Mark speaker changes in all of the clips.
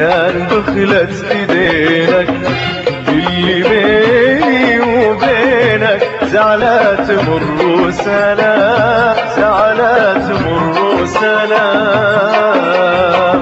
Speaker 1: كان دخلت ايدينك اللي بيني وبينك زعلات تمر وسلام، زعلات تمر وسلام.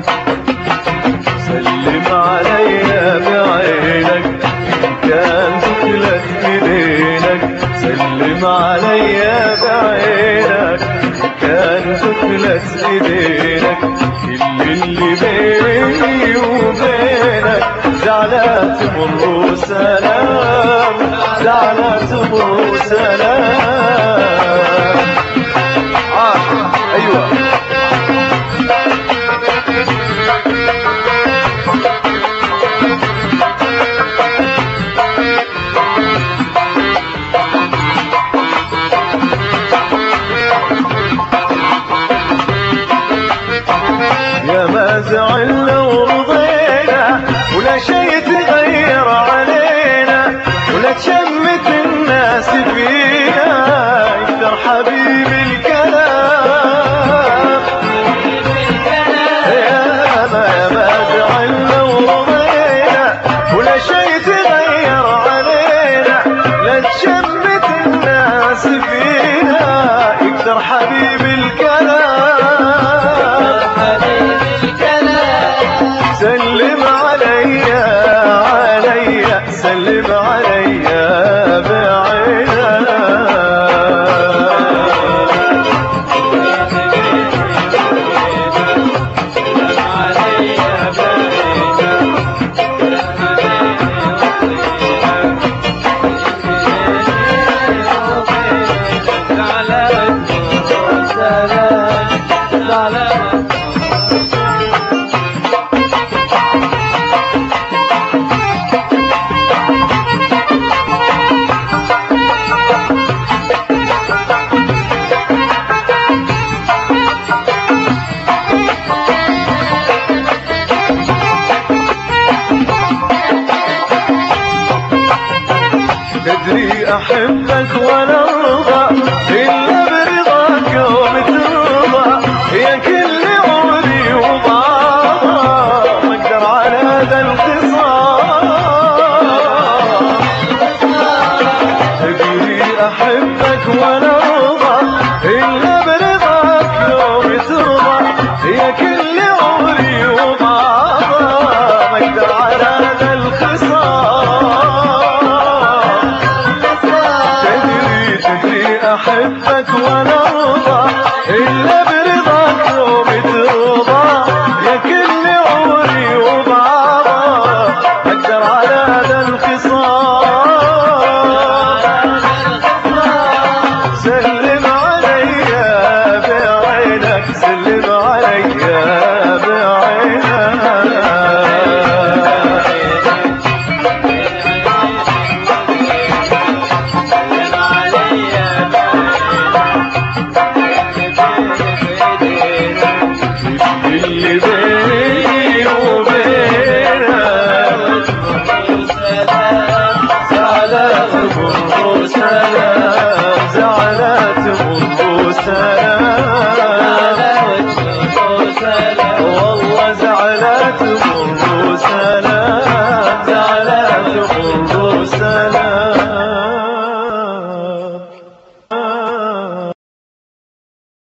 Speaker 1: سلم عليا بعينك كان دخلت ايدينك، سلم عليا بعينك كان دخلت ايدينك كل اللي بيني وبينك زعلات تمر وسلام، زعلات تمر وسلام. ايوه يا ما زعلنا ورضينا ولا شي تغير علينا، ولا تشمت الناس فينا يكثر حبيبي الكلام. يا ما زعلنا ورضينا ولا شي تغير علينا، لا تشمت الناس فينا يكثر حبيبي الكلام. سلم عليا عليا سلم عليا بعينك. تدري أحبك ولا أرضى